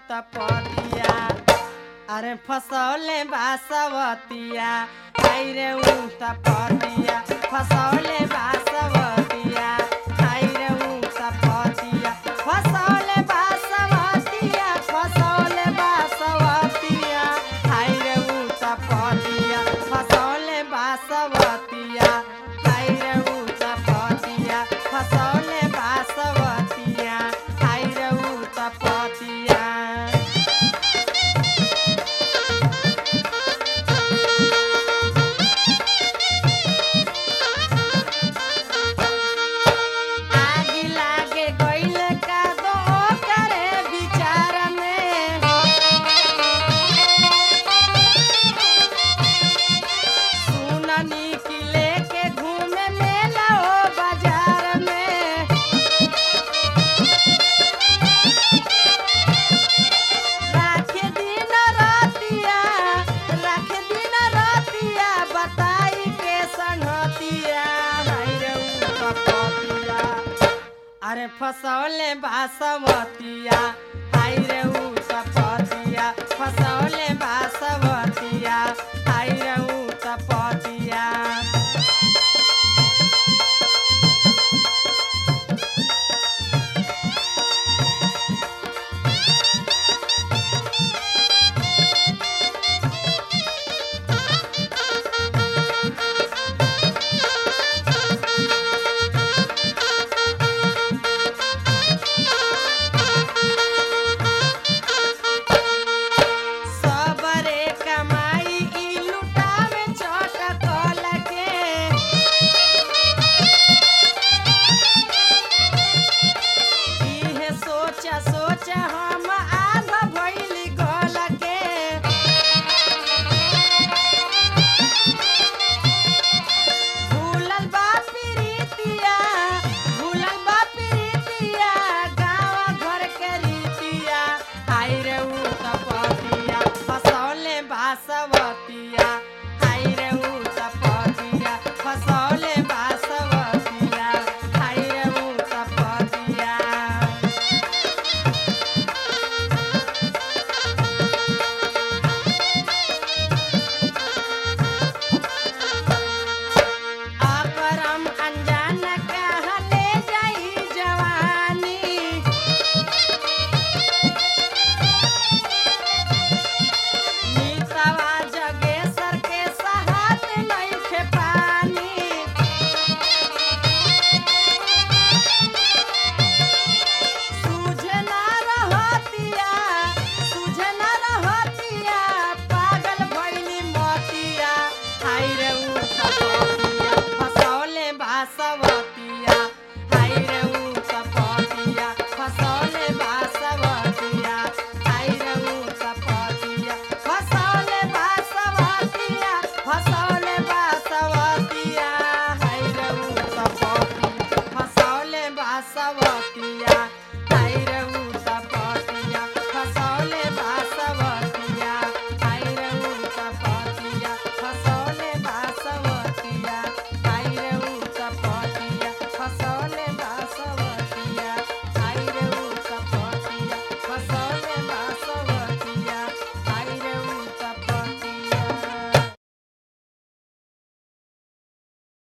तपतिया अरे फसौले बासवतिया हाय रे तपतिया फसौले बासवतिया हाय रे तपतिया फसौले बासवतिया फसौले बासवतिया हाय रे तपतिया फसौले बासवतिया हाय रे तपतिया फसौले बासवतिया हाय रे तपतिया आगी लागे गइल का दो करे विचार में सुननी की लेके घूमे मेला ओ बाजार में राखे दिन रातिया बताई के संगतिया हाय रे तपतिया अरे फसौले बासवतिया हाय रे तपतिया फसौले बासवतिया हाय रे तपतिया सबरे कमाई ई लुटावे चटकल के इहे सोचा